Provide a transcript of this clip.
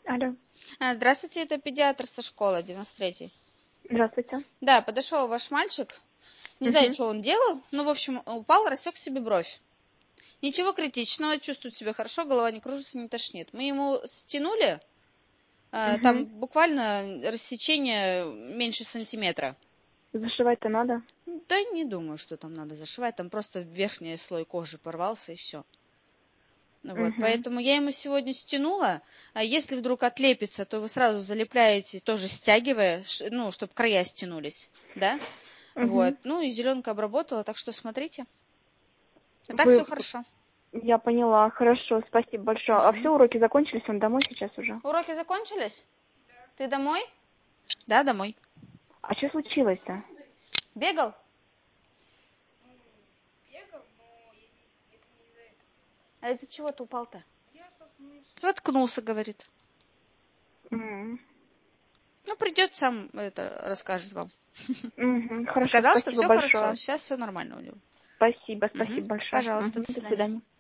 Алло. Здравствуйте, это педиатр со школы 93-й. Здравствуйте. Да, подошел ваш мальчик. Не знаю, что он делал, но, в общем, упал, рассек себе бровь. Ничего критичного, чувствует себя хорошо, голова не кружится, не тошнит. Мы ему стянули, там буквально рассечение меньше сантиметра. Зашивать-то надо? Да не думаю, что там надо зашивать, там просто верхний слой кожи порвался и все. Вот, поэтому я ему сегодня стянула, а если вдруг отлепится, то вы сразу залепляете, тоже стягивая, ну, чтобы края стянулись, да? Вот, ну и зеленка обработала, так что смотрите. А так все хорошо. Я поняла, хорошо, спасибо большое. А все, уроки закончились, он домой сейчас уже? Уроки закончились? Ты домой? Да, домой. А что случилось-то? Бегал? А из-за чего ты упал-то? Споткнулся, говорит. Ну, придет сам, это расскажет вам. Хорошо, Сказал, что спасибо все большое. хорошо, сейчас все нормально у него. Спасибо большое. Пожалуйста, до До свидания. свидания.